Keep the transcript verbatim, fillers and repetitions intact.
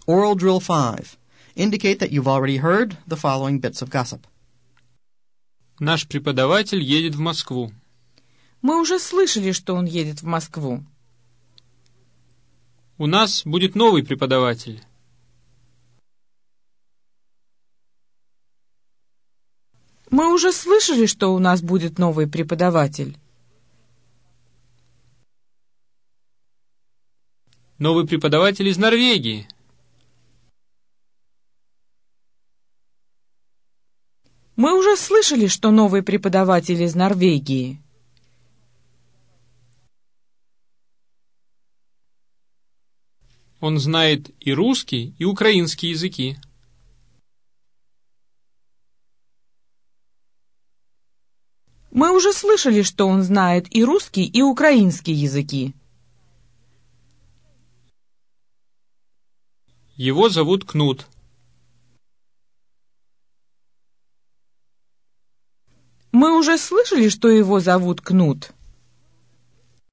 Oral Drill five. Indicate that you've already heard the following bits of gossip. Наш преподаватель едет в Москву. Мы уже слышали, что он едет в Москву. У нас будет новый преподаватель. Мы уже слышали, что у нас будет новый преподаватель. Новый преподаватель из Норвегии. Мы уже слышали, что новый преподаватель из Норвегии. Он знает и русский, и украинский языки. Мы уже слышали, что он знает и русский, и украинский языки. Его зовут Кнут. Мы уже слышали, что его зовут Кнут.